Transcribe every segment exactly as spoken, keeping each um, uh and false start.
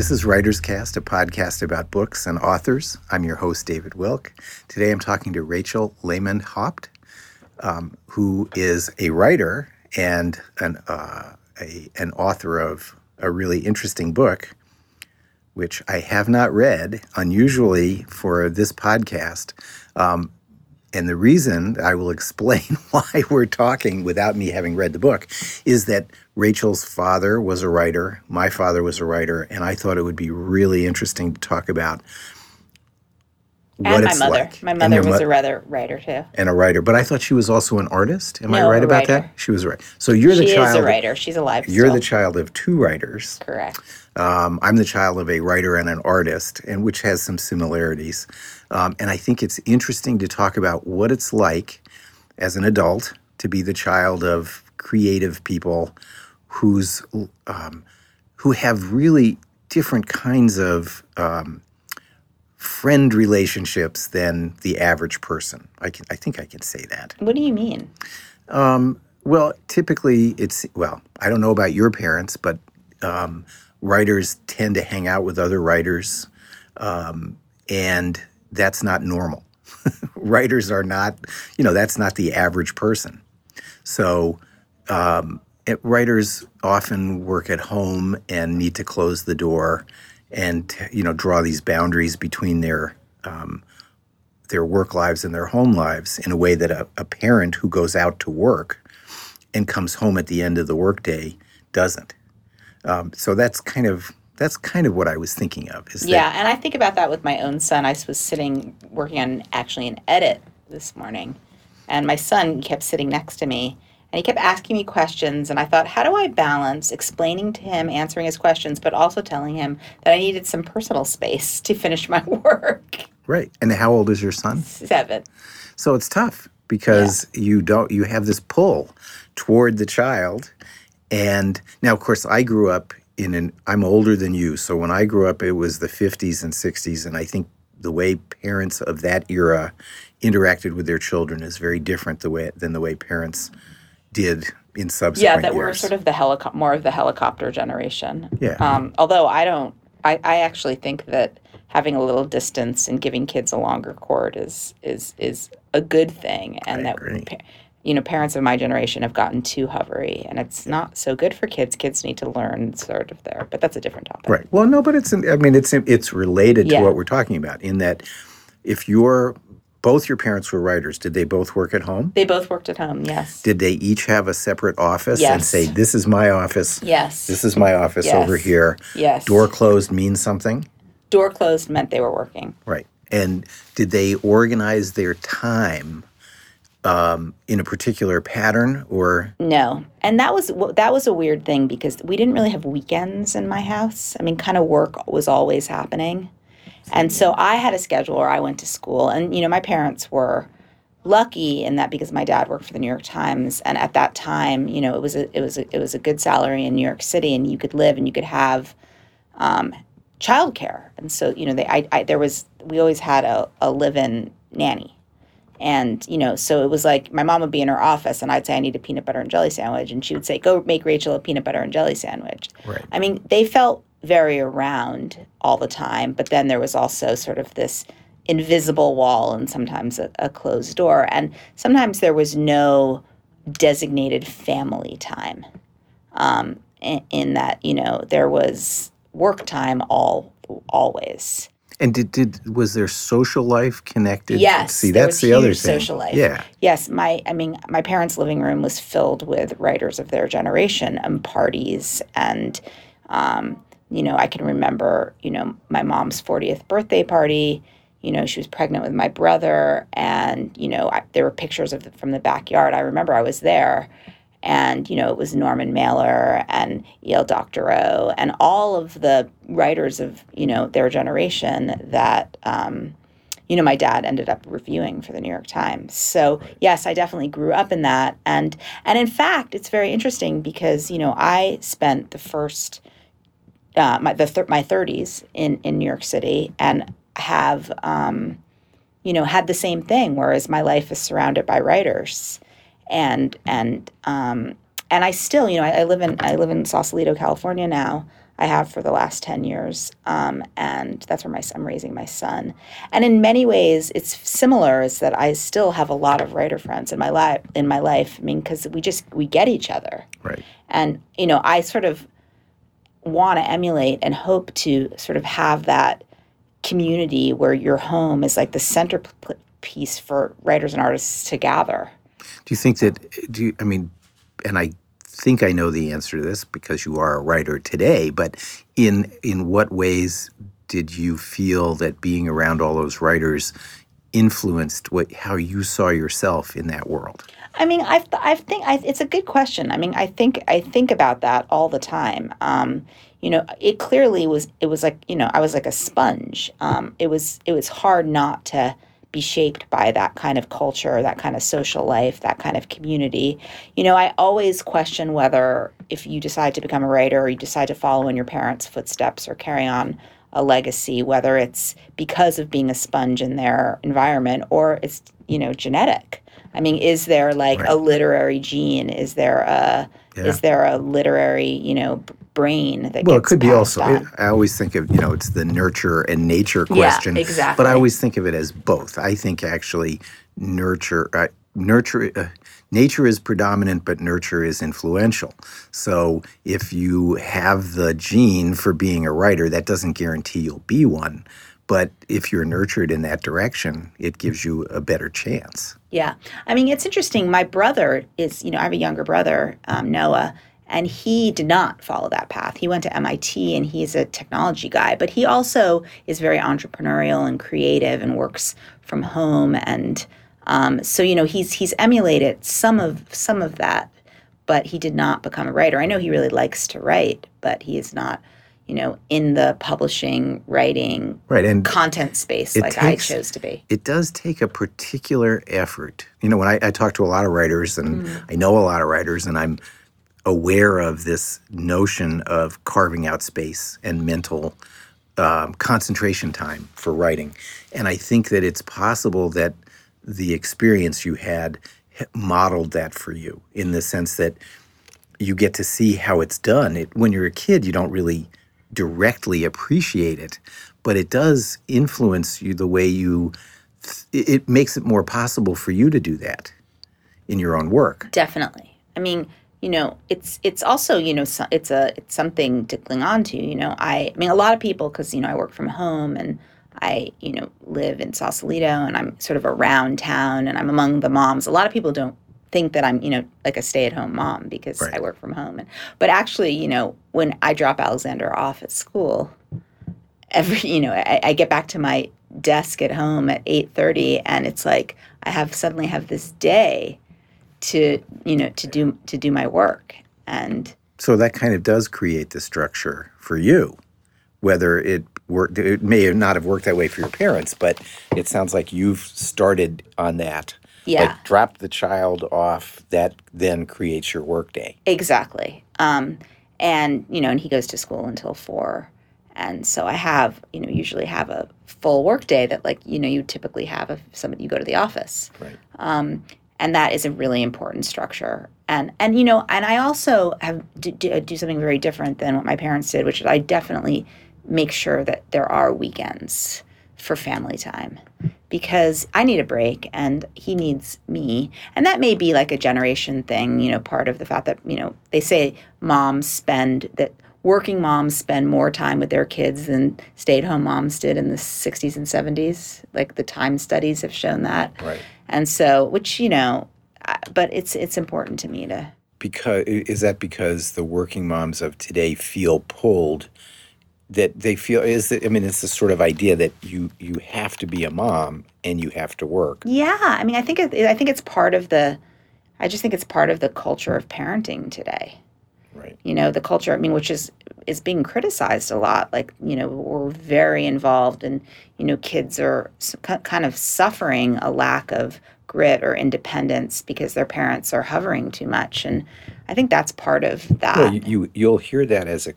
This is Writer's Cast, a podcast about books and authors. I'm your host, David Wilk. Today I'm talking to Rachel Lehman-Haupt, um, who is a writer and an, uh, a, an author of a really interesting book, which I have not read, unusually for this podcast. Um, and the reason I will explain why we're talking without me having read the book is that Rachel's father was a writer, my father was a writer, and I thought it would be really interesting to talk about what and my it's mother. like. My mother was mo- a rather writer too. And a writer, but I thought she was also an artist. Am no, I right a about writer. that? She was right. So you're the she child. She is a writer. She's alive You're still. the child of two writers. Correct. Um, I'm the child of a writer and an artist, and which has some similarities. Um, and I think it's interesting to talk about what it's like as an adult to be the child of creative people who's um, who have really different kinds of um, friend relationships than the average person. I can, I think I can say that. What do you mean? Um, well, typically it's, well, I don't know about your parents, but um, writers tend to hang out with other writers, um, and that's not normal. Writers are not, you know, that's not the average person. So um, it, writers often work at home and need to close the door and, you know, draw these boundaries between their um, their work lives and their home lives in a way that a, a parent who goes out to work and comes home at the end of the workday doesn't. Um, so that's kind of that's kind of what I was thinking of. Is yeah, that, and I think about that with my own son. I was sitting working on actually an edit this morning, and my son kept sitting next to me, and he kept asking me questions, and I thought, how do I balance explaining to him, answering his questions, but also telling him that I needed some personal space to finish my work? Right. And how old is your son? Seven. So it's tough because yeah. you don't you have this pull toward the child. And now, of course, I grew up in an I'm older than you. So when I grew up, it was the fifties and sixties. And I think the way parents of that era interacted with their children is very different the way than the way parents did in subsequent yeah, that years. we're sort of the helico- more of the helicopter generation. Yeah. Um, although I don't, I, I actually think that having a little distance and giving kids a longer cord is is is a good thing, and I that agree. you know parents of my generation have gotten too hovery, and it's not so good for kids. Kids need to learn sort of there, but that's a different topic. Right. Well, no, but it's I mean it's it's related yeah. to what we're talking about in that if you're both your parents were writers, did they both work at home? They both worked at home, yes. Did they each have a separate office yes. and say, this is my office? Yes. This is my office yes. over here. Yes. Door closed means something? Door closed meant they were working. Right. And did they organize their time um, in a particular pattern or? No. And that was that was a weird thing because we didn't really have weekends in my house. I mean, kind of work was always happening. And so I had a schedule where I went to school. And, you know, my parents were lucky in that because my dad worked for the New York Times. And at that time, you know, it was a, it was a, it was a good salary in New York City, and you could live and you could have um, childcare. And so, you know, they, I, I, there was, we always had a, a live-in nanny. And, you know, so it was like my mom would be in her office and I'd say, I need a peanut butter and jelly sandwich. And she would say, go make Rachel a peanut butter and jelly sandwich. Right. I mean, they felt very around all the time. But then there was also sort of this invisible wall and sometimes a, a closed door. And sometimes there was no designated family time um, in, in that, you know, there was work time all always. And did, did was there social life connected? Yes. See, there that's was the huge other thing. Social life. Yeah. Yes. My, I mean, my parents' living room was filled with writers of their generation and parties. And, um, you know, I can remember, you know, my mom's fortieth birthday party. You know, she was pregnant with my brother. And, you know, I, there were pictures of the, from the backyard. I remember I was there. And, you know, it was Norman Mailer and E L Doctorow and all of the writers of, you know, their generation that, um, you know, my dad ended up reviewing for the New York Times. So, yes, I definitely grew up in that. And, and in fact, it's very interesting because, you know, I spent the first, uh, my, the th- my thirties in, in New York City and have, um, you know, had the same thing, whereas my life is surrounded by writers. And and um, and I still, you know, I, I live in I live in Sausalito, California now. I have for the last ten years. Um, and that's where my, I'm raising my son. And in many ways, it's similar is that I still have a lot of writer friends in my life, in my life. I mean, because we just, we get each other. Right. And, you know, I sort of want to emulate and hope to sort of have that community where your home is like the centerpiece for writers and artists to gather. Do you think that, do you, I mean, and I think I know the answer to this because you are a writer today, but in in what ways did you feel that being around all those writers influenced what how you saw yourself in that world? I mean, I I think I, it's a good question. I mean, I think I think about that all the time. Um, you know, it clearly was. It was like you know, I was like a sponge. Um, it was it was hard not to be shaped by that kind of culture, that kind of social life, that kind of community. You know, I always question whether if you decide to become a writer or you decide to follow in your parents' footsteps or carry on a legacy, whether it's because of being a sponge in their environment or it's, you know, genetic. I mean, is there like right. a literary gene? Is there a yeah. is there a literary, you know, brain that well, gets it could be also. on? I always think of, you know, it's the nurture and nature question. Yeah, exactly. But I always think of it as both. I think actually nurture, uh, nurture, uh, nature is predominant, but nurture is influential. So if you have the gene for being a writer, that doesn't guarantee you'll be one. But if you're nurtured in that direction, it gives you a better chance. Yeah. I mean, it's interesting. My brother is, you know, I have a younger brother, um, Noah, and he did not follow that path. He went to M I T and he's a technology guy, but he also is very entrepreneurial and creative and works from home. And um, so, you know, he's he's emulated some of some of that, but he did not become a writer. I know he really likes to write, but he is not, you know, in the publishing, writing, right, and content space like takes, I chose to be. It does take a particular effort. You know, when I, I talk to a lot of writers and mm. I know a lot of writers and I'm aware of this notion of carving out space and mental um, concentration time for writing. And I think that it's possible that the experience you had modeled that for you in the sense that you get to see how it's done. It, when you're a kid, you don't really directly appreciate it, but it does influence you the way you, th- it makes it more possible for you to do that in your own work. Definitely. I mean, you know, it's it's also, you know, so, it's a it's something to cling on to. You know, I, I mean, a lot of people, because, you know, I work from home and I, you know, live in Sausalito and I'm sort of around town and I'm among the moms. A lot of people don't think that I'm, you know, like a stay-at-home mom because right. I work from home. And, but actually, you know, when I drop Alexander off at school, every, you know, I, I get back to my desk at home at eight thirty and it's like I have suddenly have this day to, you know, to do to do my work. And so that kind of does create the structure for you, whether it worked, it may not have worked that way for your parents, but it sounds like you've started on that. Yeah. Like drop the child off, that then creates your work day. Exactly. Um, and, you know, and he goes to school until four. And so I have, you know, usually have a full work day that, like, you know, you typically have if somebody, you go to the office. Right. Um, and that is a really important structure. And, and you know, and I also have do, do something very different than what my parents did, which is I definitely make sure that there are weekends for family time because I need a break and he needs me. And that may be like a generation thing, you know, part of the fact that, you know, they say moms spend, that working moms spend more time with their kids than stay-at-home moms did in the sixties and seventies. Like the time studies have shown that. Right. And so, which, you know, but it's it's important to me to. Because, is that because the working moms of today feel pulled that they feel is that, I mean, it's this sort of idea that you you have to be a mom and you have to work. Yeah, I mean, I think it, I think it's part of the, I just think it's part of the culture of parenting today. Right. You know, the culture, I mean, which is is being criticized a lot. Like, you know, we're very involved and, you know, kids are kind of suffering a lack of grit or independence because their parents are hovering too much. And I think that's part of that. Well, you, you you'll hear that as a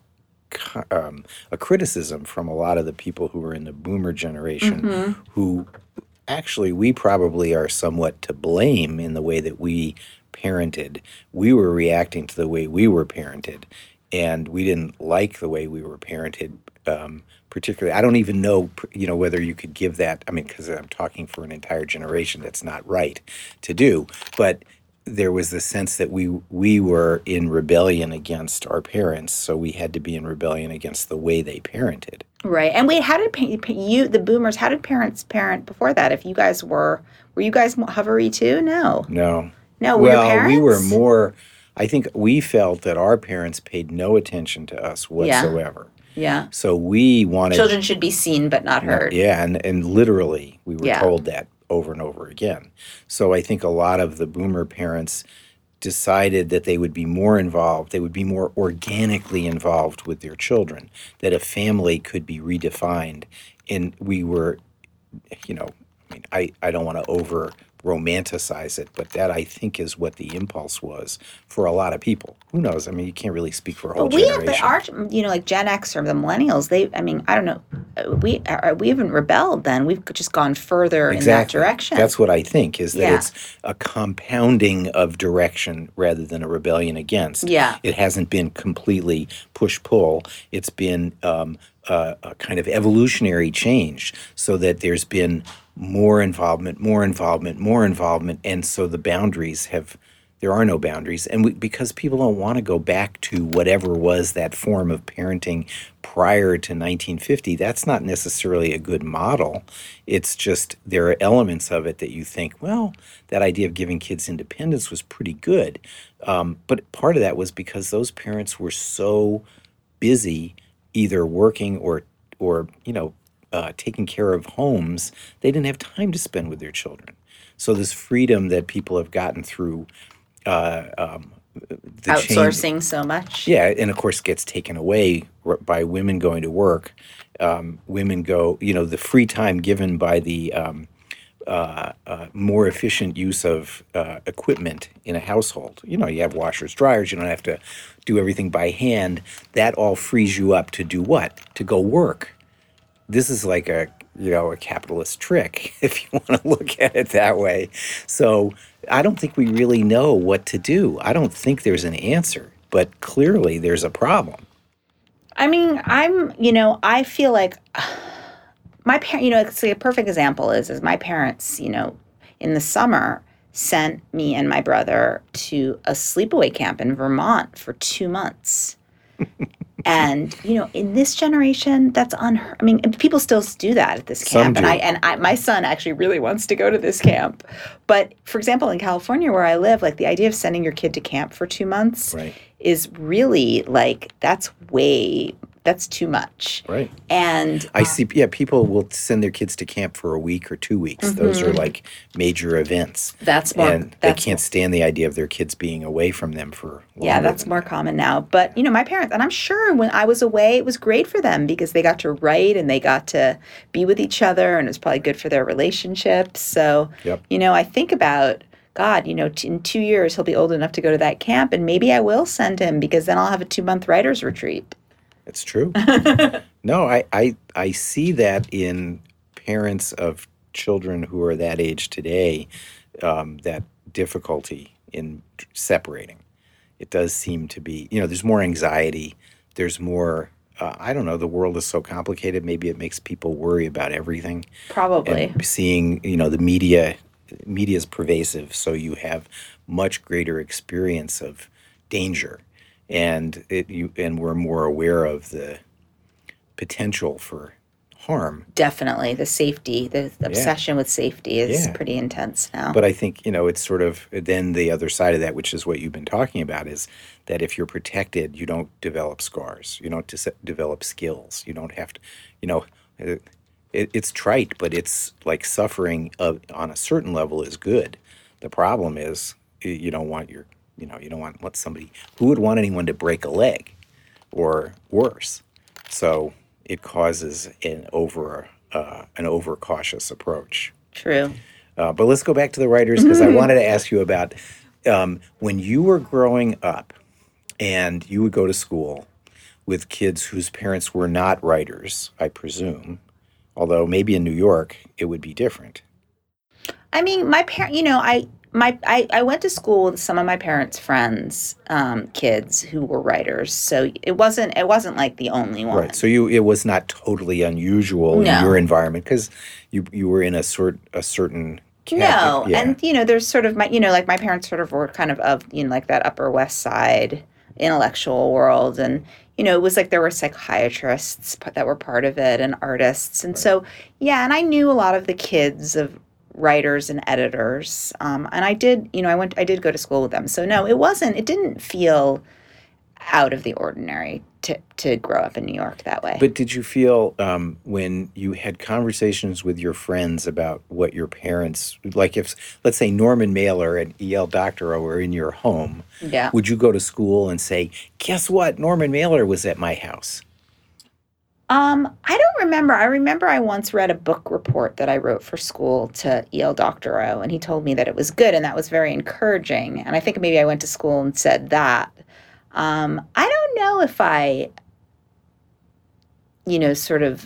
Um, a criticism from a lot of the people who are in the boomer generation mm-hmm. who actually we probably are somewhat to blame in the way that we parented. We were reacting to the way we were parented. and we didn't like the way we were parented. Um, particularly, I don't even know, you know, whether you could give that. I mean, because I'm talking for an entire generation, that's not right to do. But there was the sense that we we were in rebellion against our parents, so we had to be in rebellion against the way they parented. Right. And wait, how did pa- pa- you, the boomers, how did parents parent before that? If you guys were, were you guys mo- hovery too? No. No. No, were your Well, we were parents? more, I think we felt that our parents paid no attention to us Yeah. whatsoever. Yeah. So we wanted, Children should be seen but not no, heard. yeah, and, and literally we were Yeah. told that over and over again. So I think a lot of the boomer parents decided that they would be more involved, they would be more organically involved with their children, that a family could be redefined. And we were, you know, I mean, I, I don't want to over romanticize it, but that I think is what the impulse was for a lot of people. Who knows? I mean, you can't really speak for a whole But we have, generation. but our, you know, like Gen X or the millennials, they, I mean, I don't know, uh, we are, we haven't rebelled then. We've just gone further in that Exactly. direction. That's what I think, is that Yeah. it's a compounding of direction rather than a rebellion against. Yeah. It hasn't been completely push-pull. It's been um, a, a kind of evolutionary change, so that there's been more involvement, more involvement, more involvement, and so the boundaries have, there are no boundaries. And we, because people don't want to go back to whatever was that form of parenting prior to nineteen fifty, that's not necessarily a good model. It's just there are elements of it that you think, well, that idea of giving kids independence was pretty good. Um, but part of that was because those parents were so busy either working or, or you know, uh, taking care of homes, they didn't have time to spend with their children. So this freedom that people have gotten through uh, um, the change, outsourcing so much. yeah, and of course gets taken away r- by women going to work. Um, women go, you know, the free time given by the um, uh, uh, more efficient use of uh, equipment in a household. You know, you have washers, dryers, you don't have to do everything by hand. That all frees you up to do what? To go work. This is like a, you know, a capitalist trick, if you want to look at it that way. So I don't think we really know what to do. I don't think there's an answer, but clearly there's a problem. I mean, I'm, you know, I feel like my parent, you know, it's like a perfect example is, is my parents, you know, in the summer sent me and my brother to a sleepaway camp in Vermont for two months. And, you know, in this generation, that's unheard. I mean, people still do that at this Some camp. And do. I and I, my son actually really wants to go to this camp. But for example, in California where I live, like the idea of sending your kid to camp for two months Right. is really like, that's way, that's too much. Right. And I see, yeah, people will send their kids to camp for a week or two weeks. Those are like major events. that's more, And they that's can't stand the idea of their kids being away from them for longer. yeah, that's than more that. common now. But, you know, my parents, and I'm sure when I was away, it was great for them because they got to write and they got to be with each other, and it was probably good for their relationships. So, Yep. you know, I think about, God, you know, t- in two years, he'll be old enough to go to that camp, and maybe I will send him because then I'll have a two month writer's retreat. It's true. No, I, I I see that in parents of children who are that age today, um, that difficulty in separating. It does seem to be, you know, there's more anxiety. There's more, uh, I don't know, the world is so complicated. Maybe it makes people worry about everything. Probably. And seeing, you know, the media, media is pervasive, so you have much greater experience of danger. And it, you, and we're more aware of the potential for harm. Definitely. The safety, the obsession with safety is Yeah. pretty intense now. But I think, you know, it's sort of then the other side of that, which is what you've been talking about, is that if you're protected, you don't develop scars. You don't dis- develop skills. You don't have to, you know, it, it, it's trite, but it's like suffering of, on a certain level is good. The problem is y- you don't want your, you know, you don't want what somebody, who would want anyone to break a leg or worse? So it causes an over, uh, an overcautious approach. True. Uh, but let's go back to the writers, because I wanted to ask you about um, when you were growing up and you would go to school with kids whose parents were not writers, I presume, although maybe in New York it would be different. I mean, my parent, you know, I my I, I went to school with some of my parents' friends, um, kids who were writers. So it wasn't it wasn't like the only Right. one. So you it was not totally unusual in your No. environment because you you were in a sort a certain cat. No. Yeah. And you know, there's sort of my you know, like my parents sort of were kind of of, you know, like that Upper West Side intellectual world, and you know, it was like there were psychiatrists p- that were part of it and artists. And Right. so yeah, and I knew a lot of the kids of writers and editors. Um, and I did, you know, I went I did go to school with them. So no, it wasn't it didn't feel out of the ordinary to to grow up in New York that way. But did you feel um, when you had conversations with your friends about what your parents, like if, let's say, Norman Mailer and E L. Doctorow were in your home, Yeah. would you go to school and say, guess what? Norman Mailer was at my house? Um, I don't remember. I remember I once read a book report that I wrote for school to E L. Doctorow, and he told me that it was good, and that was very encouraging. And I think maybe I went to school and said that. Um, I don't know if I, you know, sort of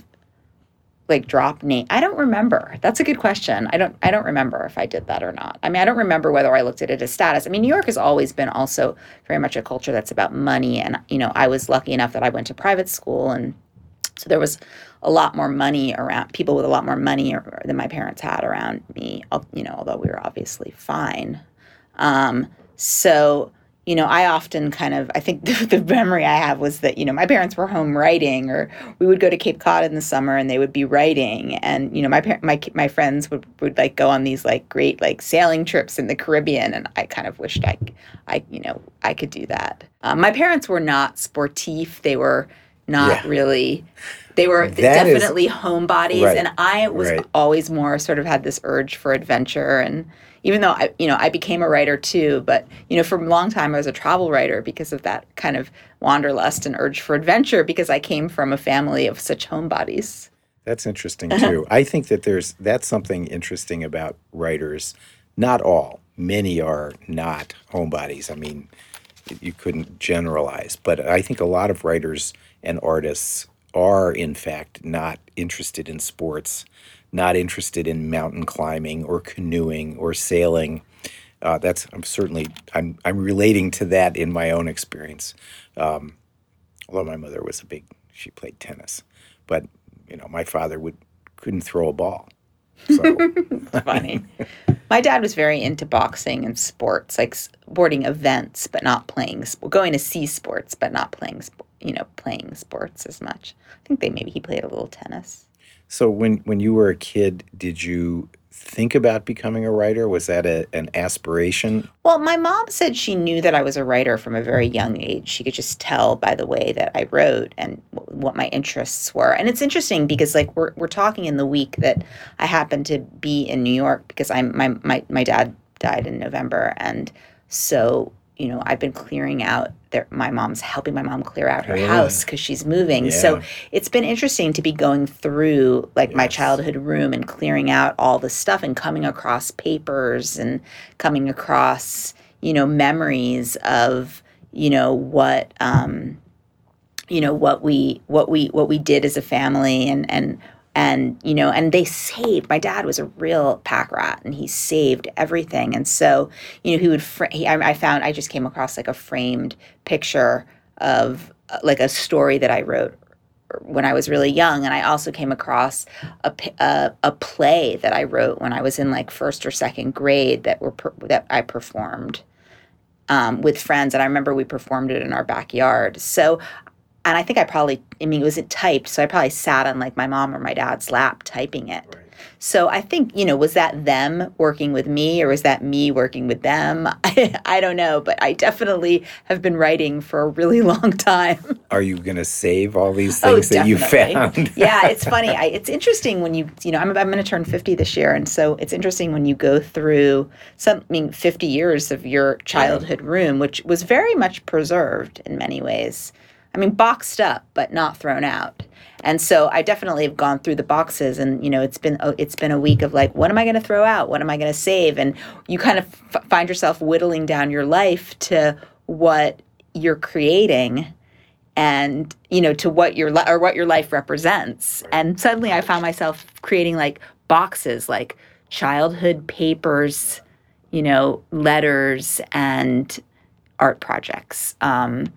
like drop name. I don't remember. That's a good question. I don't. I don't remember if I did that or not. I mean, I don't remember whether I looked at it as status. I mean, New York has always been also very much a culture that's about money, and you know, I was lucky enough that I went to private school, and so there was a lot more money around, people with a lot more money or, than my parents had around me, you know, although we were obviously fine. Um, so, you know, I often kind of, I think the, the memory I have was that, you know, my parents were home writing, or we would go to Cape Cod in the summer and they would be writing. And, you know, my par- my my friends would, would like go on these like great like sailing trips in the Caribbean. And I kind of wished I, I you know, I could do that. Um, my parents were not sportif. They were not Yeah. really, they were That is definitely homebodies, right. and I was Right. always more sort of had this urge for adventure. And even though I, you know, I became a writer too, but you know, for a long time I was a travel writer because of that kind of wanderlust and urge for adventure, because I came from a family of such homebodies. That's interesting too. I think that there's that's something interesting about writers. Not all, many are not homebodies. I mean, you couldn't generalize, but I think a lot of writers and artists are in fact not interested in sports, not interested in mountain climbing or canoeing or sailing. Uh, that's I'm certainly I'm I'm relating to that in my own experience. Um, although my mother was a big, she played tennis, but you know my father would couldn't throw a ball. So Funny. My dad was very into boxing and sports, like sporting events, but not playing, sp- going to see sports, but not playing, sp- you know, playing sports as much. I think they maybe he played a little tennis. so when when you were a kid, did you think about becoming a writer? Was that a, an aspiration? Well, my mom said she knew that I was a writer from a very young age. She could just tell by the way that I wrote and w- what my interests were. And it's interesting because, like, we're we're talking in the week that I happened to be in New York because I'm my my my dad died in November, and so you know I've been clearing out their my mom's helping my mom clear out her Yeah. house because she's moving. So Yeah. it's been interesting to be going through like my Yes. childhood room and clearing out all the stuff and coming across papers and coming across, you know, memories of, you know, what um, you know, what we what we what we did as a family, and and and you know, and they saved. My dad was a real pack rat, and he saved everything. And so, you know, he would. Fra- he, I, I found I just came across like a framed picture of uh, like a story that I wrote when I was really young, and I also came across a, p- a a play that I wrote when I was in like first or second grade that were per- that I performed um, with friends, and I remember we performed it in our backyard. So, and I think I probably, I mean, it was typed, so I probably sat on like my mom or my dad's lap typing it. Right. So I think, you know, was that them working with me, or was that me working with them? I, I don't know, but I definitely have been writing for a really long time. Are you going to save all these Oh, things that you definitely. found? Yeah, it's funny. I, it's interesting when you, you know, I'm, I'm going to turn fifty this year. And so it's interesting when you go through something fifty years of your childhood room, which was very much preserved in many ways. I mean, boxed up, but not thrown out. And so I definitely have gone through the boxes, and you know, it's been a- it's been a week of like, what am I going to throw out? What am I going to save? And you kind of f- find yourself whittling down your life to what you're creating, and you know, to what your li- or what your life represents. And suddenly, I found myself creating like boxes, like childhood papers, you know, letters and art projects, um,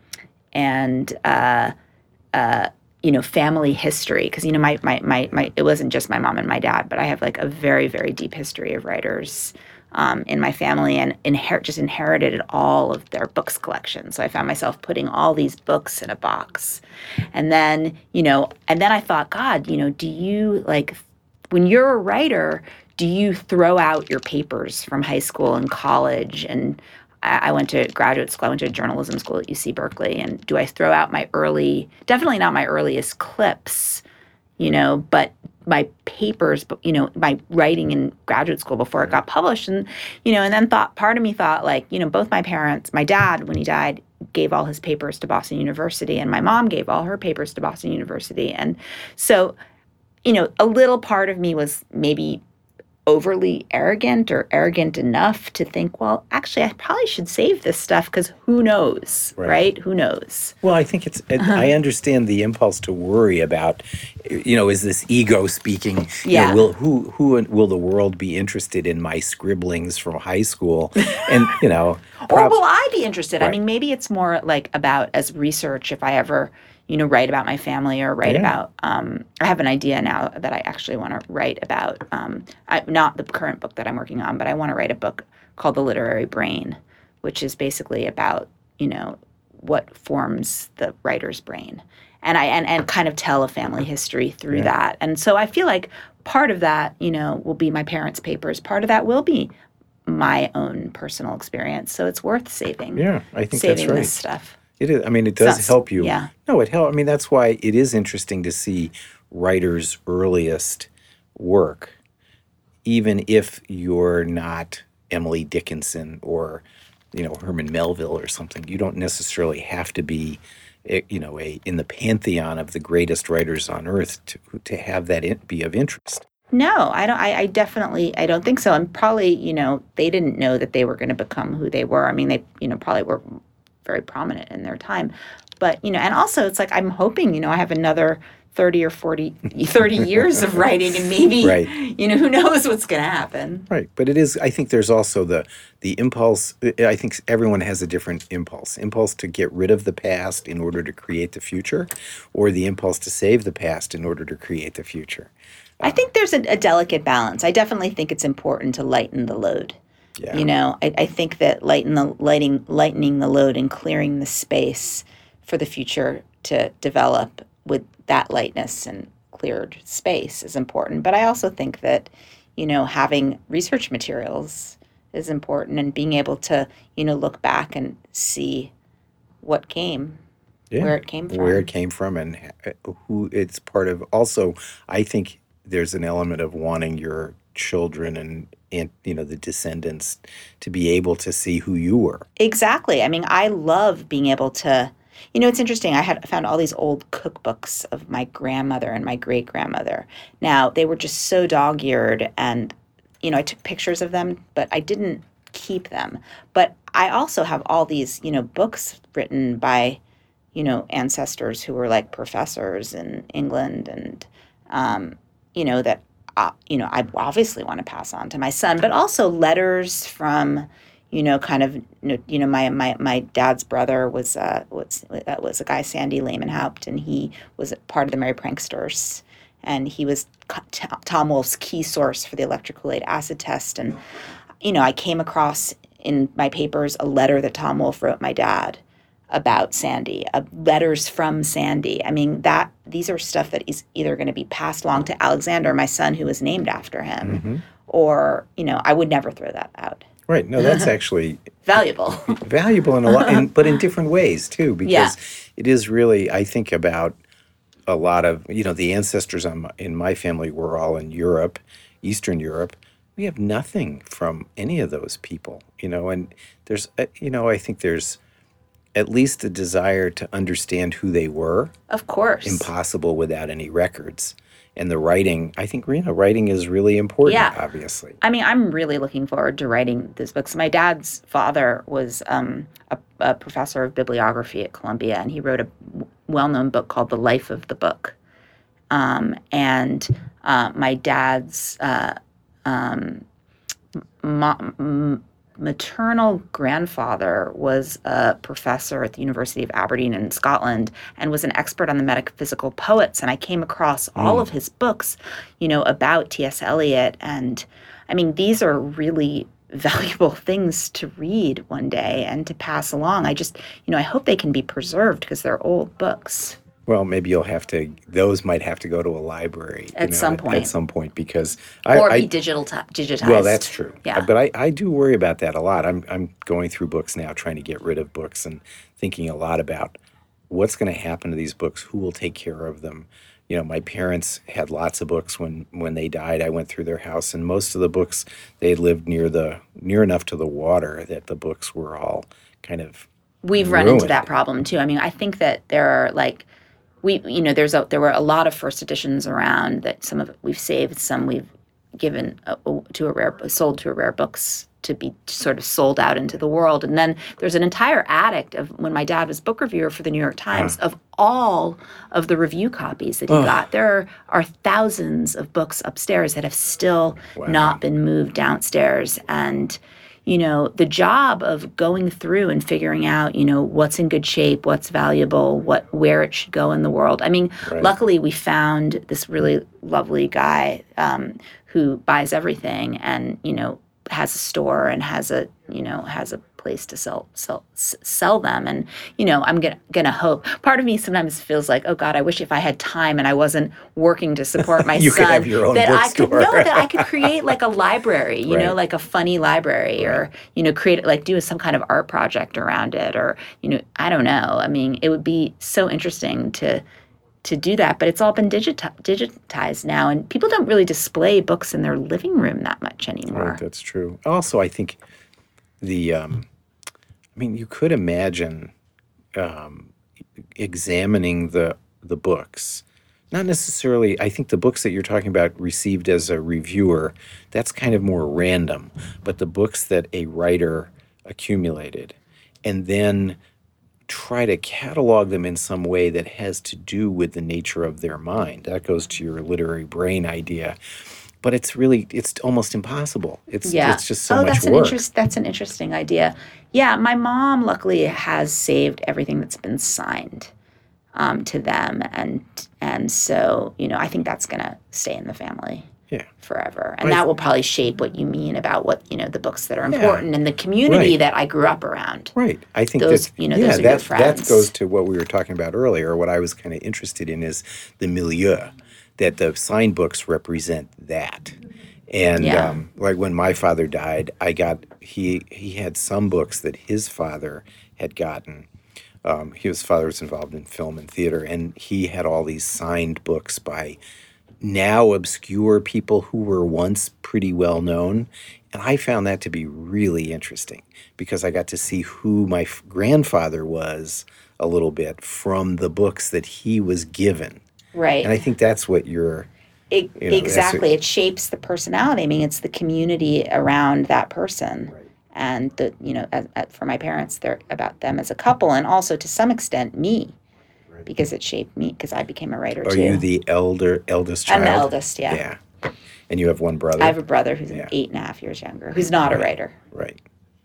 and uh, uh, you know, family history. Because you know, my, my my my it wasn't just my mom and my dad, but I have like a very very deep history of writers um, in my family, and inherit just inherited all of their books collection. So I found myself putting all these books in a box, and then you know, and then I thought, God, you know, do you like when you're a writer? Do you throw out your papers from high school and college? And I went to graduate school. I went to journalism school at U C Berkeley. And do I throw out my early, definitely not my earliest clips, you know, but my papers, you know, my writing in graduate school before it got published. And, you know, and then thought, part of me thought like, you know, both my parents, my dad, when he died, gave all his papers to Boston University, and my mom gave all her papers to Boston University. And so, you know, a little part of me was maybe overly arrogant or arrogant enough to think, well, actually, I probably should save this stuff because who knows, right. right? Who knows? Well, I think it's, it, uh-huh. I understand the impulse to worry about, you know, is this ego speaking? Yeah. You know, will, who, who will the world be interested in my scribblings from high school? And, you know. Prob- or will I be interested? Right. I mean, maybe it's more like about as research if I ever you know, write about my family or write yeah. about, um, I have an idea now that I actually want to write about, um, I, not the current book that I'm working on, but I want to write a book called The Literary Brain, which is basically about, you know, what forms the writer's brain. And I and, and kind of tell a family history through yeah. that. And so I feel like part of that, you know, will be my parents' papers. Part of that will be my own personal experience. So it's worth saving. Yeah, I think saving that's right. this stuff. It is. I mean, it does Sounds, help you. Yeah. No, it helps. I mean, that's why it is interesting to see writers' earliest work, even if you're not Emily Dickinson or, you know, Herman Melville or something. You don't necessarily have to be, you know, a in the pantheon of the greatest writers on earth to to have that in, be of interest. No, I don't. I, I definitely, I don't think so. And probably, you know, they didn't know that they were going to become who they were. I mean, they, you know, probably were very prominent in their time. But, you know, and also it's like, I'm hoping, you know, I have another thirty or forty, thirty years of writing and maybe, right. you know, who knows what's going to happen. Right. But it is, I think there's also the, the impulse, I think everyone has a different impulse. Impulse to get rid of the past in order to create the future, or the impulse to save the past in order to create the future. I think there's a, a delicate balance. I definitely think it's important to lighten the load. Yeah. You know, I, I think that lighten the lighting, lightening the load and clearing the space for the future to develop with that lightness and cleared space is important. But I also think that, you know, having research materials is important and being able to, you know, look back and see what came, yeah. where it came from. Where it came from and who it's part of. Also, I think there's an element of wanting your children and, and you know the descendants to be able to see who you were. Exactly. I mean, I love being able to, you know, it's interesting. I had found all these old cookbooks of my grandmother and my great grandmother. Now they were just so dog-eared, and you know, I took pictures of them, but I didn't keep them. But I also have all these, you know, books written by, you know, ancestors who were like professors in England, and um, you know that. Uh, you know, I obviously want to pass on to my son, but also letters from, you know, kind of, you know, my my, my dad's brother was uh was that was a guy, Sandy Lehmanhaupt, and he was part of the Merry Pranksters, and he was Tom Wolfe's key source for the electric Kool-Aid acid test. And you know, I came across in my papers a letter that Tom Wolfe wrote my dad about Sandy, uh, letters from Sandy. I mean, that these are stuff that is either going to be passed along to Alexander, my son, who was named after him, mm-hmm. or, you know, I would never throw that out. Right. No, that's actually valuable. valuable in a lot, in, but in different ways too, because yeah. it is really, I think about a lot of, you know, the ancestors on my, in my family were all in Europe, Eastern Europe. We have nothing from any of those people, you know, and there's, uh, you know, I think there's at least a desire to understand who they were. Of course. Impossible without any records. And the writing, I think, you know, writing is really important, yeah. obviously. I mean, I'm really looking forward to writing this book. So my dad's father was um, a, a professor of bibliography at Columbia, and he wrote a well-known book called The Life of the Book. Um, and uh, my dad's uh, um, mom, maternal grandfather was a professor at the University of Aberdeen in Scotland and was an expert on the metaphysical poets. And I came across all Mm. of his books, you know, about T S. Eliot. And I mean, these are really valuable things to read one day and to pass along. I just, you know, I hope they can be preserved because they're old books. Well, maybe you'll have to, those might have to go to a library. At you know, some at, point. At some point, because I. Or I, be digital digitized. Well, that's true. Yeah. But I, I do worry about that a lot. I'm, I'm going through books now, trying to get rid of books and thinking a lot about what's going to happen to these books, who will take care of them. You know, my parents had lots of books when, when they died. I went through their house, and most of the books, they lived near the near enough to the water that the books were all kind of We've run ruined. into that problem too. I mean, I think that there are like we, you know, there's a there were a lot of first editions around that some of it we've saved, some we've given uh, to a rare sold to a rare books to be sort of sold out into the world. And then there's an entire attic of when my dad was book reviewer for the New York Times Uh. of all of the review copies that he Ugh. got. There are thousands of books upstairs that have still Wow. not been moved downstairs. And, you know, the job of going through and figuring out, you know, what's in good shape, what's valuable, what where it should go in the world. I mean, Right. luckily we found this really lovely guy um, who buys everything and, you know, has a store and has a, you know, has a place to sell sell sell them. And, you know, I'm gonna gonna hope. Part of me sometimes feels like, oh God, I wish if I had time and I wasn't working to support my You son, could have your own that I could bookstore. know that I could create like a library, you know, Right. like a funny library, or, you know, create like do some kind of art project around it, or, you know, I don't know. I mean, it would be so interesting to to do that, but it's all been digiti- digitized now, and people don't really display books in their living room that much anymore. Right, that's true. Also, I think the, um, I mean, you could imagine um, examining the the books. Not necessarily, I think the books that you're talking about received as a reviewer, that's kind of more random. But the books that a writer accumulated and then try to catalog them in some way that has to do with the nature of their mind. That goes to your literary brain idea. But it's really, it's almost impossible. It's Yeah. it's just so oh, much that's an work. interest. That's an interesting idea. Yeah, my mom luckily has saved everything that's been signed um, to them, and and so you know I think that's gonna stay in the family Yeah. forever, and Right. that will probably shape what you mean about what you know the books that are Yeah. important and the community Right. that I grew up around. Right. I think Those- that, you know, yeah, those are your that, friends. that goes to what we were talking about earlier. What I was kind of interested in is the milieu, that the signed books represent that. And Yeah. um, like when my father died, I got, he, he had some books that his father had gotten. Um, his father was involved in film and theater, and he had all these signed books by now obscure people who were once pretty well known. And I found that to be really interesting because I got to see who my f- grandfather was a little bit from the books that he was given. Right. And I think that's what you're, It, you know, that's exactly. what- It shapes the personality. I mean, it's the community around that person. Right. And, the you know, as, as for my parents, they're about them as a couple, and also to some extent me, Right. because it shaped me, because I became a writer Are too. you the elder, eldest I'm child? the eldest, yeah. Yeah. And you have one brother? I have a brother who's Yeah. eight and a half years younger, who's not a Right. writer. Right.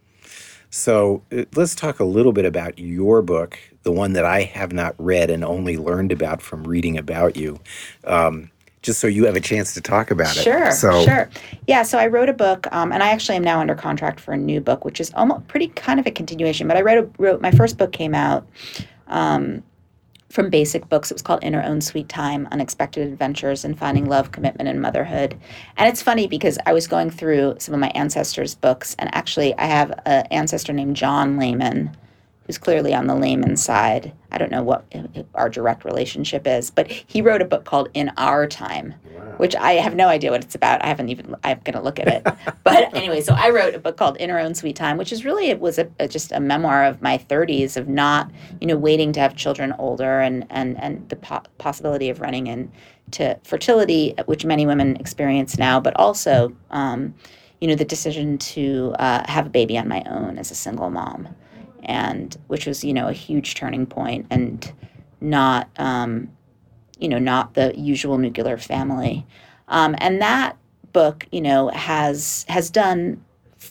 So uh, let's talk a little bit about your book, the one that I have not read and only learned about from reading about you, um, just so you have a chance to talk about it. Sure, So, sure. Yeah, so I wrote a book, um, and I actually am now under contract for a new book, which is almost pretty kind of a continuation. But I wrote, a, wrote my first book came out um, from Basic Books. It was called In Her Own Sweet Time, Unexpected Adventures in Finding Love, Commitment, and Motherhood. And it's funny because I was going through some of my ancestors' books, and actually I have an ancestor named John Lehman, who's clearly on the Lehman side. I don't know what our direct relationship is, but he wrote a book called In Our Time, which I have no idea what it's about. I haven't even, I'm going to look at it. But anyway, so I wrote a book called In Her Own Sweet Time, which is really, it was a, a, just a memoir of my thirties of not, you know, waiting to have children older and, and, and the po- possibility of running into fertility, which many women experience now, but also, um, you know, the decision to uh, have a baby on my own as a single mom. And which was, you know, a huge turning point, and not, um, you know, not the usual nuclear family. Um, and that book, you know, has has done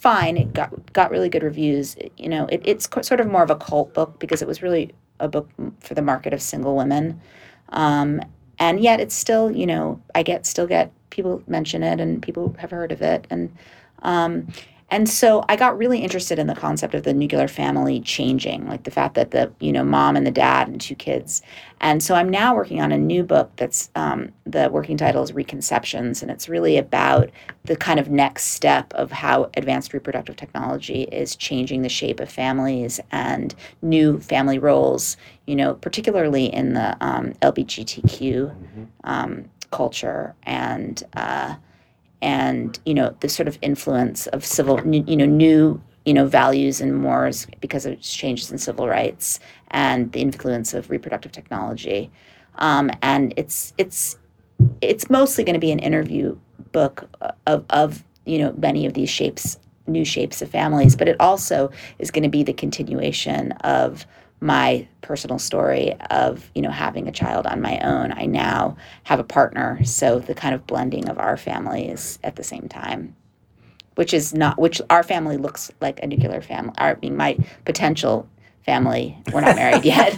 fine. It got got really good reviews. You know, it, it's co- sort of more of a cult book because it was really a book for the market of single women. Um, and yet it's still, you know, I get still get people mention it and people have heard of it. And um, and so I got really interested in the concept of the nuclear family changing, like the fact that the, you know, mom and the dad and two kids. And so I'm now working on a new book that's, um, the working title is Reconceptions, and it's really about the kind of next step of how advanced reproductive technology is changing the shape of families and new family roles, you know, particularly in the um, L G B T Q um, culture and uh, and you know the sort of influence of civil, you know, new you know values and mores because of changes in civil rights and the influence of reproductive technology, um, and it's it's it's mostly going to be an interview book of of you know many of these shapes, new shapes of families, but it also is going to be the continuation of my personal story of, you know, having a child on my own. I now have a partner, so the kind of blending of our families at the same time, which is not, which our family looks like a nuclear family. Our, I mean, my potential family, we're not married yet,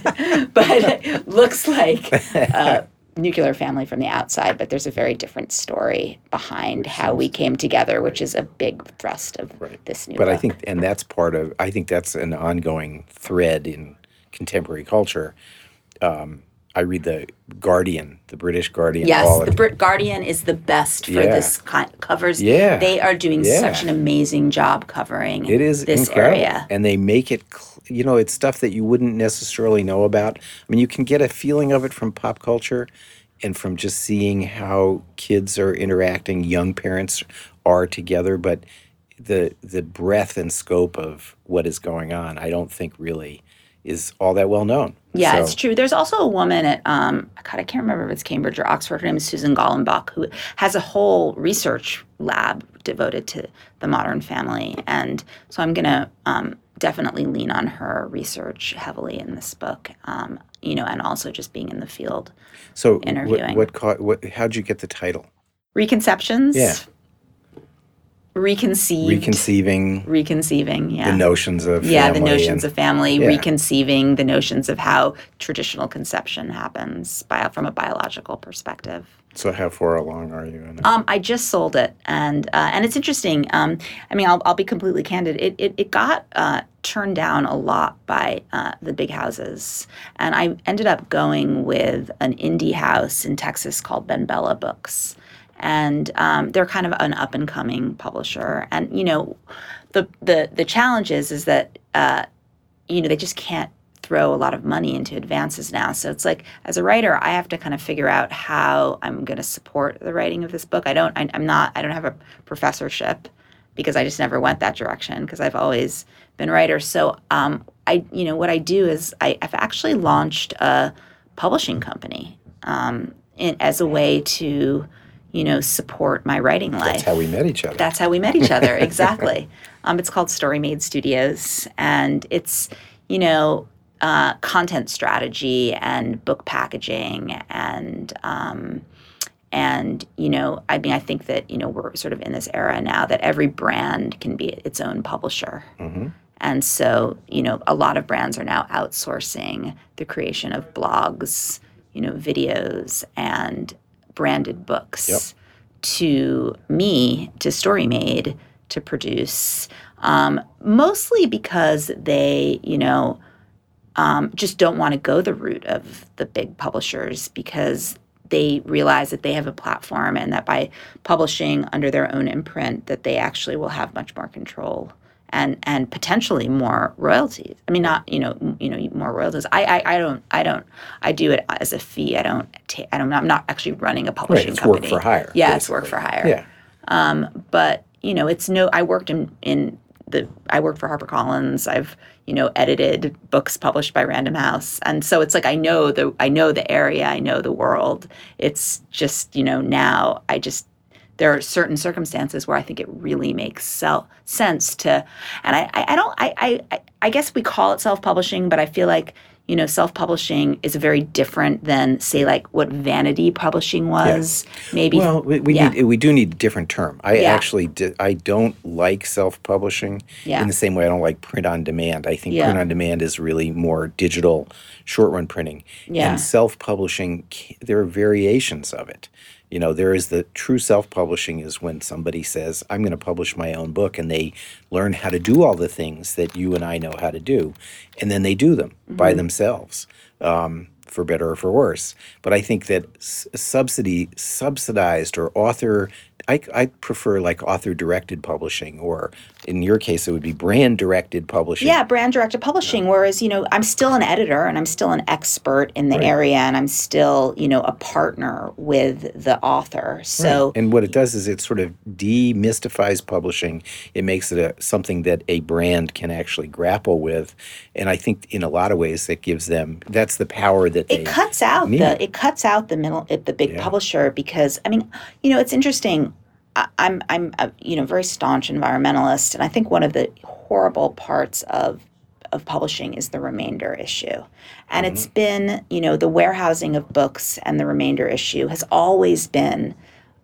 but looks like a nuclear family from the outside, but there's a very different story behind how we came together, which is a big thrust of Right. this new But book. I think, and that's part of, I think that's an ongoing thread in contemporary culture. Um, I read the Guardian, the British Guardian. Yes, all the Brit Guardian is the best for Yeah. this kind covers. Yeah. They are doing Yeah. such an amazing job covering It is this incredible. area. And they make it, cl- you know, it's stuff that you wouldn't necessarily know about. I mean, you can get a feeling of it from pop culture and from just seeing how kids are interacting, young parents are together, but the the breadth and scope of what is going on, I don't think really is all that well known. Yeah, So- it's true. There's also a woman at, um, God, I can't remember if it's Cambridge or Oxford. Her name is Susan Gollenbach, who has a whole research lab devoted to the modern family. And so I'm going to um, definitely lean on her research heavily in this book, um, you know, and also just being in the field. So interviewing. what, what, caught, what, how'd you get the title? Reconceptions? Yeah. Reconceived. Reconceiving Reconceiving, yeah. the notions of yeah, family. the notions and, of family, yeah. reconceiving the notions of how traditional conception happens by, from a biological perspective. So how far along are you in it? Um, I just sold it, and uh, and it's interesting. Um, I mean, I'll I'll be completely candid. It it, it got uh, turned down a lot by uh, the big houses, and I ended up going with an indie house in Texas called Ben Bella Books. And um, they're kind of an up and coming publisher. And, you know, the the the challenge is, is that, uh, you know, they just can't throw a lot of money into advances now. So it's like, as a writer, I have to kind of figure out how I'm going to support the writing of this book. I don't, I, I'm not, I don't have a professorship because I just never went that direction because I've always been a writer. So um, I, you know, what I do is I, I've actually launched a publishing company um, in, as a way to, you know, support my writing life. That's how we met each other. That's how we met each other, exactly. Um, it's called Story Made Studios, and it's, you know, uh, content strategy and book packaging and, um, and, you know, I mean, I think that, you know, we're sort of in this era now that every brand can be its own publisher. Mm-hmm. And so, you know, a lot of brands are now outsourcing the creation of blogs, you know, videos, and branded books Yep. to me, to StoryMade, to produce, um, mostly because they, you know, um, just don't want to go the route of the big publishers because they realize that they have a platform and that by publishing under their own imprint that they actually will have much more control and and potentially more royalties. I mean, not you know you know more royalties. I, I I don't I don't I do it as a fee. I don't take. I don't. I'm not actually running a publishing Right, it's company. work for hire, Yeah, it's basically. work for hire. Yeah. Um, but you know, it's no. I worked in in the. I worked for HarperCollins. I've you know edited books published by Random House, and so it's like I know the I know the area. I know the world. It's just you know now I just. There are certain circumstances where I think it really makes sell, sense to, and I, I, I don't, I, I, I guess we call it self-publishing, but I feel like, you know, self-publishing is very different than, say, like what vanity publishing was. Yeah. Maybe. Well, we, we yeah. need we do need a different term. I yeah. actually di- I don't like self-publishing yeah. in the same way I don't like print on demand. I think yeah. print on demand is really more digital, short-run printing. Yeah. And self-publishing, there are variations of it. You know, there is the true self-publishing is when somebody says, I'm going to publish my own book, and they learn how to do all the things that you and I know how to do, and then they do them mm-hmm. by themselves, um, for better or for worse. But I think that s- subsidy, subsidized or author, I, I prefer like author-directed publishing, or in your case, it would be brand-directed publishing. Yeah, brand-directed publishing, yeah. whereas, you know, I'm still an editor, and I'm still an expert in the right. area, and I'm still, you know, a partner with the author. So, right. And what it does is it sort of demystifies publishing. It makes it a, something that a brand can actually grapple with. And I think in a lot of ways that gives them, that's the power that they it cuts out need. the it cuts out the middle the big yeah. publisher, because I mean, you know, it's interesting. I, I'm I'm a, you know, very staunch environmentalist, and I think one of the horrible parts of of publishing is the remainder issue. And mm-hmm. it's been, you know, the warehousing of books and the remainder issue has always been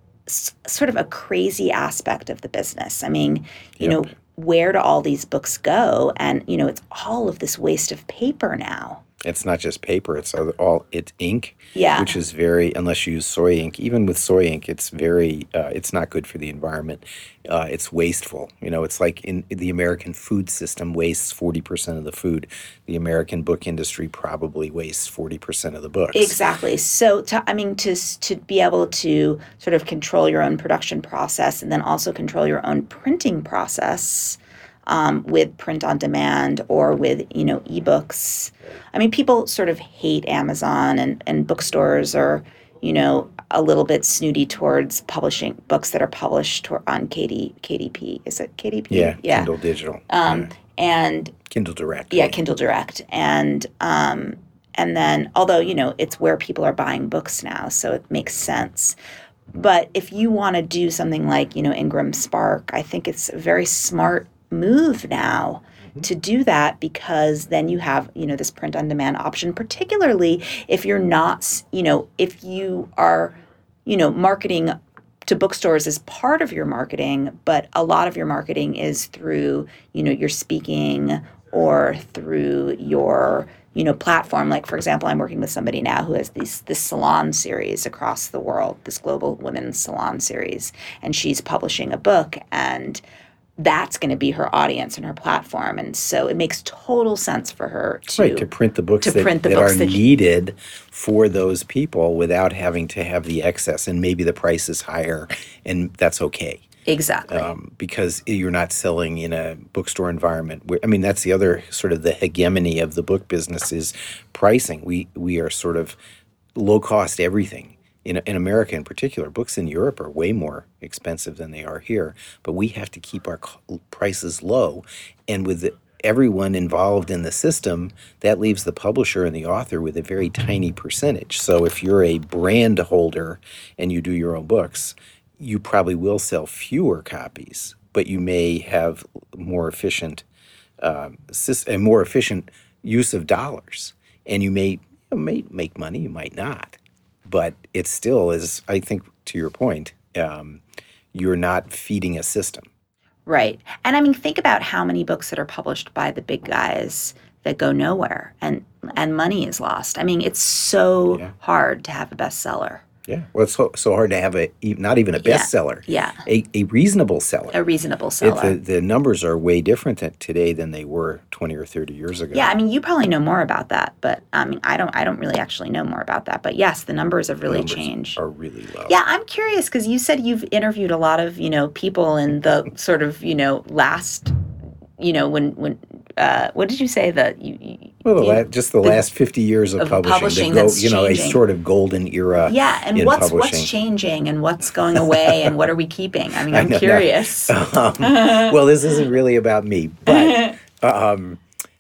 s- sort of a crazy aspect of the business. I mean, you yep. know, where do all these books go? And, you know, it's all of this waste of paper now. It's not just paper, it's all, it's ink, yeah. which is very, unless you use soy ink, even with soy ink, it's very, uh, it's not good for the environment. Uh, it's wasteful. You know, it's like in, in the American food system wastes forty percent of the food. The American book industry probably wastes forty percent of the books. Exactly. So, to, I mean, to to be able to sort of control your own production process and then also control your own printing process, Um, with print on demand or with, you know, ebooks. I mean, people sort of hate Amazon, and, and bookstores are, you know, a little bit snooty towards publishing books that are published to, on K D, K D P. Is it K D P? Yeah, yeah. Kindle Digital. Um, yeah. And Kindle Direct. Yeah, Kindle Direct. And um, and then, although, you know, it's where people are buying books now, so it makes sense. But if you want to do something like, you know, Ingram Spark, I think it's a very smart move now mm-hmm. to do that, because then you have, you know, this print on demand option, particularly if you're not, you know, if you are, you know, marketing to bookstores as part of your marketing, but a lot of your marketing is through, you know, your speaking or through your, you know, platform. Like, for example, I'm working with somebody now who has these this salon series across the world, this global women's salon series, and she's publishing a book, and that's going to be her audience and her platform. And so it makes total sense for her to, right, to print the books, to that, print the that books are that needed for those people without having to have the excess. And maybe the price is higher, and that's okay. Exactly. Um, because you're not selling in a bookstore environment. Where, I mean, that's the other sort of the hegemony of the book business is pricing. We we are sort of low-cost everything. In, in America in particular, books in Europe are way more expensive than they are here, but we have to keep our prices low. And with the, everyone involved in the system, that leaves the publisher and the author with a very tiny percentage. So if you're a brand holder and you do your own books, you probably will sell fewer copies, but you may have more efficient, uh, a more efficient use of dollars. And you may, you know, may make money, you might not. But it still is, I think, to your point, um, you're not feeding a system. Right. And I mean, think about how many books that are published by the big guys that go nowhere, and, and money is lost. I mean, it's so yeah. hard to have a bestseller. Yeah. Well, it's so, so hard to have a, not even a bestseller. Yeah. yeah. A, a reasonable seller. A reasonable seller. It, the, the numbers are way different than, today than they were twenty or thirty years ago. Yeah. I mean, you probably know more about that, but I mean, I don't, I don't really actually know more about that. But yes, the numbers have really numbers changed. Are really low. Yeah. I'm curious, because you said you've interviewed a lot of, you know, people in the sort of, you know, last, you know, when, when, uh, what did you say that you, you Well, the you, la- just the, the last fifty years of, of publishing, publishing the go, that's you know, changing. a sort of golden era. Yeah, and in what's publishing. what's changing and what's going away and what are we keeping? I mean, I'm I know, curious. No. um, well, this isn't really about me, but um,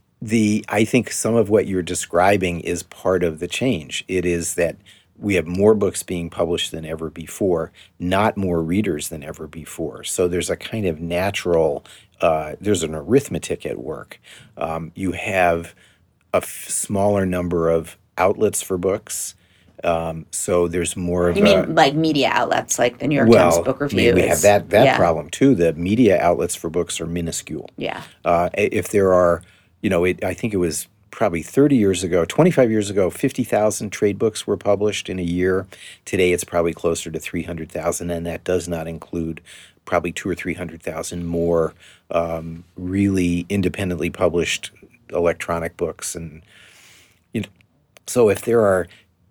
the I think some of what you're describing is part of the change. It is that we have more books being published than ever before, not more readers than ever before. So there's a kind of natural, uh, there's an arithmetic at work. Um, you have a f- smaller number of outlets for books. Um, so there's more of You a, mean like media outlets, like the New York Times well, Book I mean, Review we have is, that that yeah, problem too. The media outlets for books are minuscule. yeah. Uh, i- if there are, you know, it, I think it was probably thirty years ago, twenty-five years ago, fifty thousand trade books were published in a year. Today it's probably closer to three hundred thousand, and that does not include probably two or three hundred thousand more um, really independently published electronic books. And you know, so if there are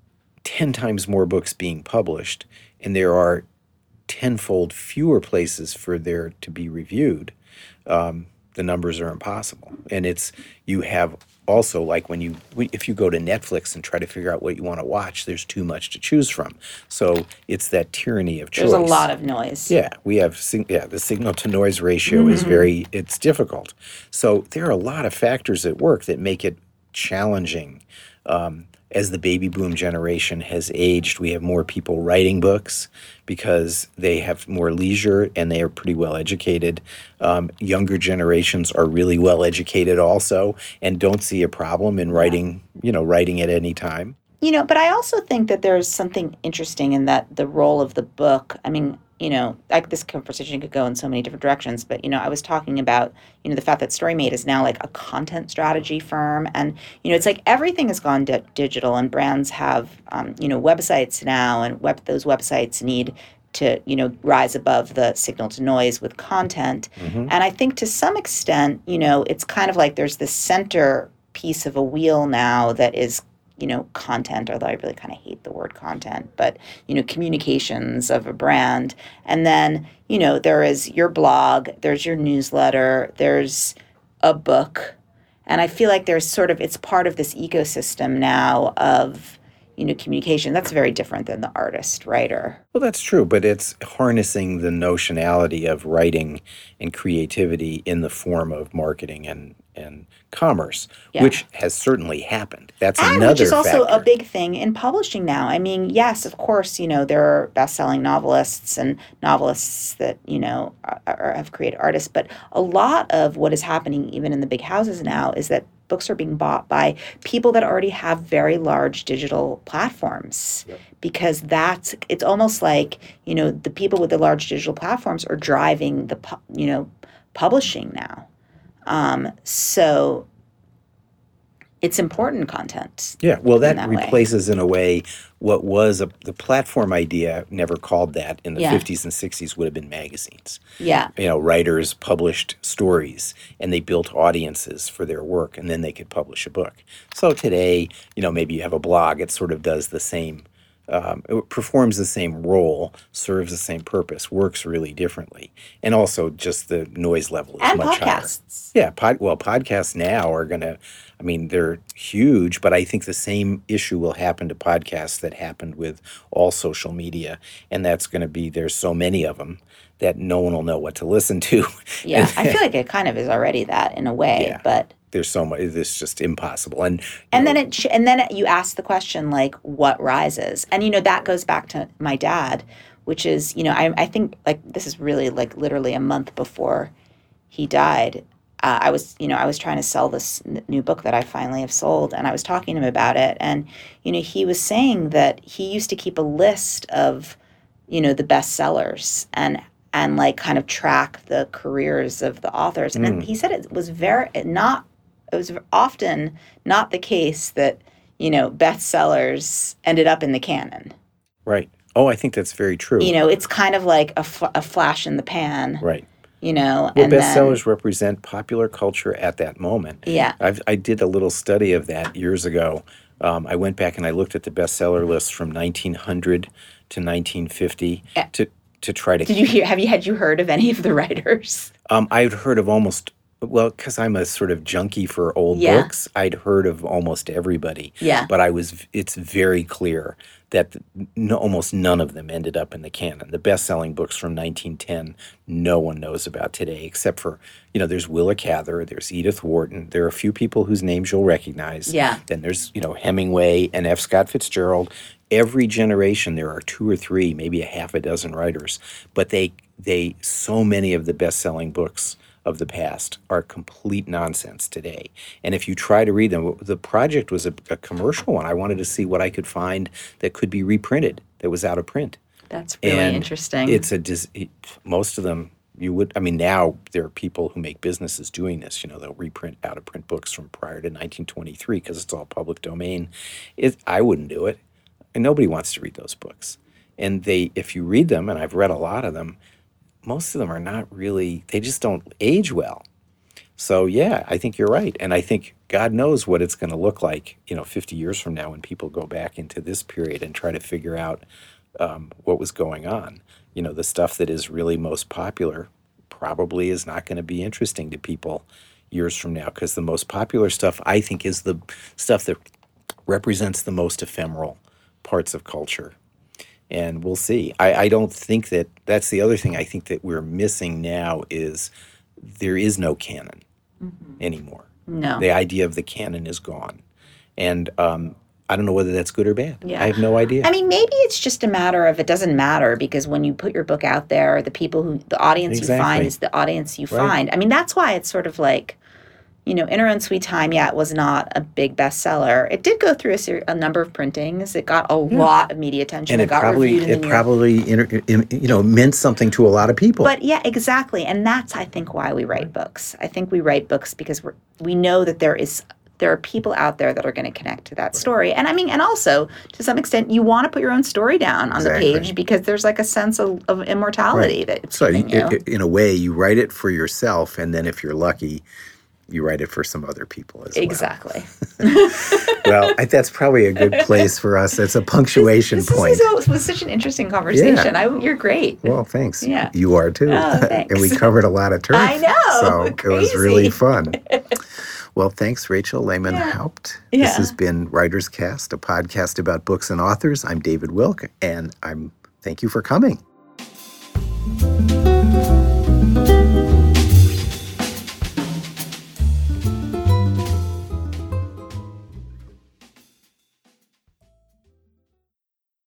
ten times more books being published and there are tenfold fewer places for there to be reviewed, um, the numbers are impossible. And it's, you have also, like when you, if you go to Netflix and try to figure out what you want to watch, there's too much to choose from. So it's that tyranny of choice. There's a lot of noise. Yeah, we have, sig- yeah, the signal to noise ratio is very, it's difficult. So there are a lot of factors at work that make it challenging. Um, as the baby boom generation has aged, we have more people writing books because they have more leisure and they are pretty well educated. Um, younger generations are really well educated also and don't see a problem in writing, you know, writing at any time. You know, but I also think that there's something interesting in that the role of the book. I mean, you know, like this conversation could go in so many different directions, but, you know, I was talking about, you know, the fact that StoryMate is now like a content strategy firm. And, you know, it's like everything has gone di- digital and brands have, um, you know, websites now, and web- those websites need to, you know, rise above the signal to noise with content. Mm-hmm. And I think to some extent, you know, it's kind of like there's this center piece of a wheel now that is, you know, content, although I really kind of hate the word content, but, you know, communications of a brand. And then, you know, there is your blog, there's your newsletter, there's a book. And I feel like there's sort of, it's part of this ecosystem now of, you know, communication. That's very different than the artist, writer. Well, that's true, but it's harnessing the notionality of writing and creativity in the form of marketing and, and commerce, Yeah. which has certainly happened. That's And another which is also factor. a big thing in publishing now. I mean, yes, of course, you know, there are best-selling novelists and novelists that, you know, are, are, have created artists, but a lot of what is happening even in the big houses now is that books are being bought by people that already have very large digital platforms. Yep. Because that's, it's almost like, you know, the people with the large digital platforms are driving the, pu- you know, publishing now. Um, so it's important content. Yeah, well, that, that way. replaces in a way what was a, the platform idea, never called that in the Yeah. fifties and sixties, would have been magazines. Yeah. You know, writers published stories and they built audiences for their work, and then they could publish a book. So today, you know, maybe you have a blog, it sort of does the same, um, it performs the same role, serves the same purpose, works really differently. And also just the noise level is And much higher. podcasts. Yeah, pod, well, podcasts now are going to, I mean, they're huge, but I think the same issue will happen to podcasts that happened with all social media. And that's going to be, there's so many of them that no one will know what to listen to. Yeah. And I feel like it kind of is already that in a way, Yeah. but there's so much, it's just impossible. And, you and know, then it sh- and then you ask the question like what rises, and you know that goes back to my dad, which is, you know, I I think like this is really like literally a month before he died. Uh, I was, you know, I was trying to sell this n- new book that I finally have sold, and I was talking to him about it, and you know, he was saying that he used to keep a list of, you know, the best sellers and and like kind of track the careers of the authors, and Mm. he said it was very not. It was often not the case that, you know, bestsellers ended up in the canon. right. Oh, I think that's very true. You know, it's kind of like a, fl- a flash in the pan, Right. you know. Well, and bestsellers represent popular culture at that moment. Then, yeah. I've, I did a little study of that years ago. Um, I went back and I looked at the bestseller list from nineteen hundred to nineteen fifty Yeah. to to try to. Did you hear, have you, had you heard of any of the writers? Um, I'd heard of almost, well, because I'm a sort of junkie for old Yeah. books, I'd heard of almost everybody. Yeah. But I was, it's very clear that no, almost none of them ended up in the canon. The best-selling books from nineteen ten, no one knows about today, except for, you know, there's Willa Cather, there's Edith Wharton, there are a few people whose names you'll recognize. Yeah. Then there's, you know, Hemingway and F. Scott Fitzgerald. Every generation there are two or three, maybe a half a dozen writers, but they, they, so many of the best-selling books of the past are complete nonsense today. And if you try to read them, the project was a, a commercial one. I wanted to see what I could find that could be reprinted, that was out of print. That's really And interesting. it's a dis- it, most of them you would. I mean, now there are people who make businesses doing this. You know, they'll reprint out of print books from prior to nineteen twenty-three because it's all public domain. It, I wouldn't do it, and nobody wants to read those books. And they, if you read them, and I've read a lot of them, most of them are not really. They just don't age well. So yeah, I think you're right, and I think God knows what it's going to look like, you know, fifty years from now when people go back into this period and try to figure out um, what was going on. You know, the stuff that is really most popular probably is not going to be interesting to people years from now, because the most popular stuff, I think, is the stuff that represents the most ephemeral parts of culture. And we'll see. I, I don't think that, that's the other thing I think that we're missing now is there is no canon mm-hmm. anymore. No. The idea of the canon is gone. And um, I don't know whether that's good or bad. Yeah. I have no idea. I mean, maybe it's just a matter of it doesn't matter, because when you put your book out there, the people who, the audience Exactly. you find is the audience you Right. find. I mean, that's why it's sort of like, you know, In Her Own Sweet Time, yeah, it was not a big bestseller. It did go through a, ser- a number of printings. It got a lot of media attention. and it, it got probably reviewed in it the New York- probably inter- im- you know meant something to a lot of people. But yeah, exactly. And that's, I think, why we write books. I think we write books because we're, we know that there is there are people out there that are going to connect to that story. And I mean, and also, to some extent, you want to put your own story down on Exactly. the page because there's like a sense of, of immortality Right. that it's So giving you- you. in a way, you write it for yourself, and then if you're lucky, you write it for some other people as Exactly. well. Well, I, that's probably a good place for us. That's a punctuation This point. is, was such an interesting conversation. I, you're great. Well, thanks. Yeah. You are too. Oh, thanks. And we covered a lot of turf. I know. So it was Crazy. really fun. Well, thanks, Rachel Lehman Yeah. Haupt. Yeah. This has been Writers Cast, a podcast about books and authors. I'm David Wilk, and I'm thank you for coming.